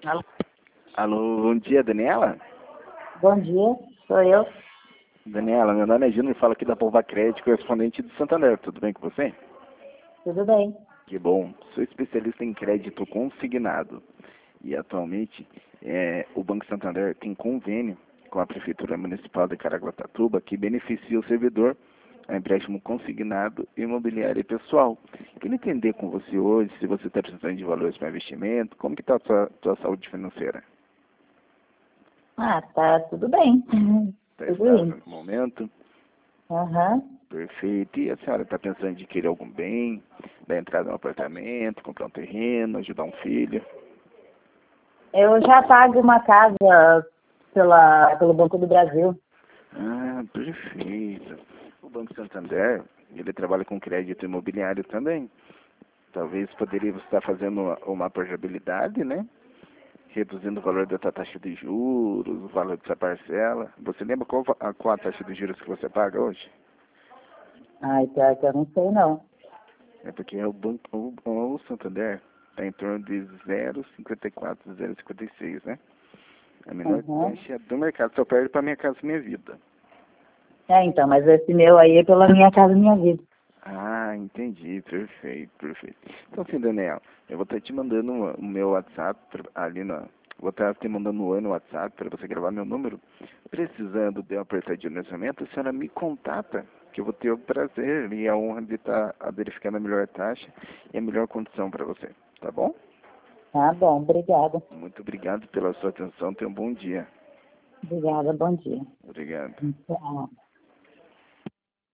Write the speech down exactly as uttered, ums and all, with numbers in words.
Alô? Alô, bom dia, Daniela? Bom dia, sou eu. Daniela, meu nome é Júnior, falo aqui da Pova Crédito, correspondente do Santander. Tudo bem com você? Tudo bem? Que bom. Sou especialista em crédito consignado. E atualmente é, o Banco Santander tem convênio com a Prefeitura Municipal de Caraguatatuba que beneficia o servidor a empréstimo consignado imobiliário e pessoal. Queria entender com você hoje se você está precisando de valores para investimento, como que está a sua, sua saúde financeira? Ah, tá tudo bem. Está Tudo estável bem. no momento? Aham. Perfeito. E a senhora está pensando em adquirir algum bem, dar entrada no apartamento, comprar um terreno, ajudar um filho? Eu já pago uma casa pela, pelo Banco do Brasil. Ah, perfeito. O Banco Santander, ele trabalha com crédito imobiliário também. Talvez poderia você estar fazendo uma, uma portabilidade, né? Reduzindo o valor da tua taxa de juros, o valor da sua parcela. Você lembra qual a, qual a taxa de juros que você paga hoje? Ai, pior que eu não sei não. É porque o, banco, o, o Santander está em torno de zero vírgula cinquenta e quatro, zero vírgula cinquenta e seis, né? A menor Uhum. taxa do mercado, só perde para Minha Casa Minha Vida. É, então, mas esse meu aí é pela minha casa, minha vida. Ah, entendi, perfeito, perfeito. Então, assim, Daniel, eu vou estar te mandando o meu WhatsApp pra- ali na. Vou estar te mandando um no WhatsApp para você gravar meu número. Precisando de uma apertadinha de orçamento, a senhora me contata, que eu vou ter o prazer e a honra de estar a verificando a melhor taxa e a melhor condição para você. Tá bom? Tá bom, obrigada. Muito obrigado pela sua atenção. Tenha um bom dia. Obrigada, bom dia. Obrigado. Tchau.